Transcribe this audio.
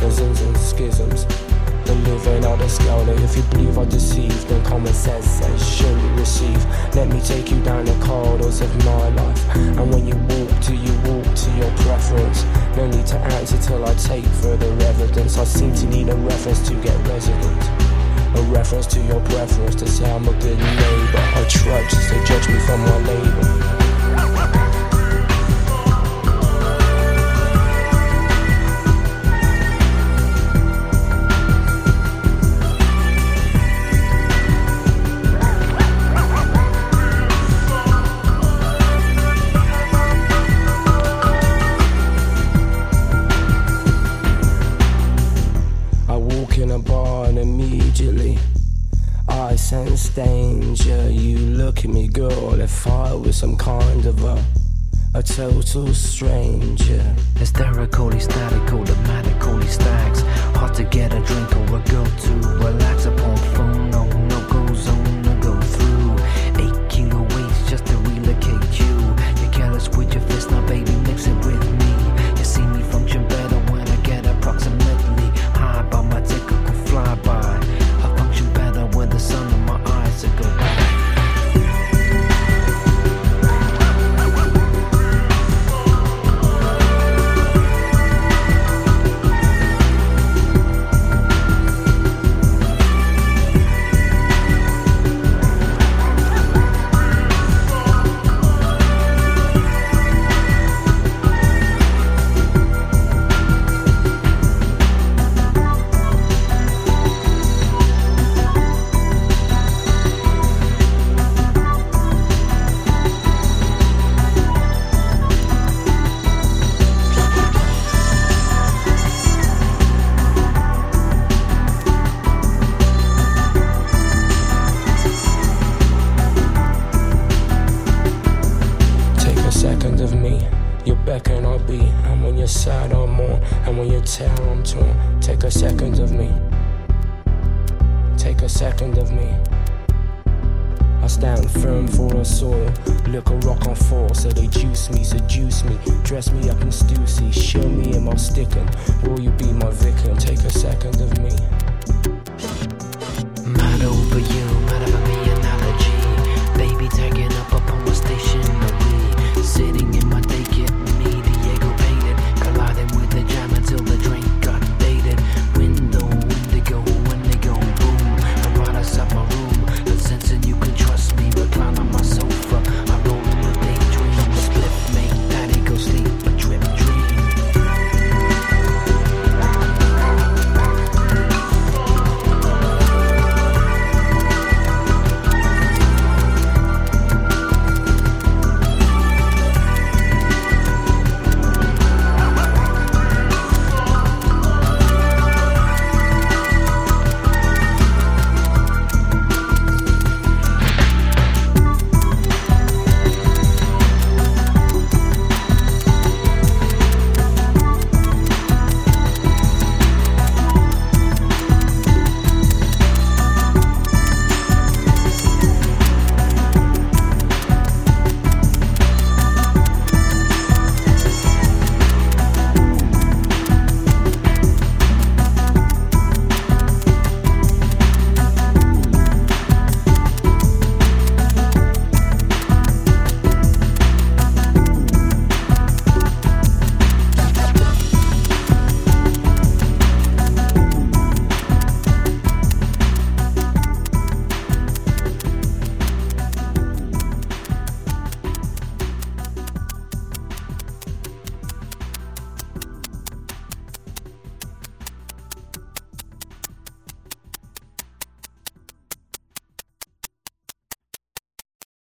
dozens and schisms. The living out the scale that if you believe I deceive, then common sense says surely receive. Let me take you down the corridors of my life, and when you walk to your preference. No need to answer till I take further evidence. I seem to need a reference to get resident, a reference to your preference to say I'm a good neighbor. I trudge to judge me from my labor. I sense danger. You look at me, girl, if I was some kind of a total stranger. Hysterical, ecstatic, automatically stacks. Hard to get a drink or a go to. Relax upon phone, no go zone to go through. 8 kilo weights just to relocate you. You're careless with your fist, now baby, mix it with me. You see me function better when I get approximately high by my typical flyby. I function better when the sun in my eyes are go back. Of me, you beckon I'll be, and when you're sad I'm more, and when you tear I'm torn. Take a second of me, take a second of me. I stand firm for the soil, look a rock on fall, so they juice me, seduce me, dress me up in Stussy, show me in my stickin'. Will you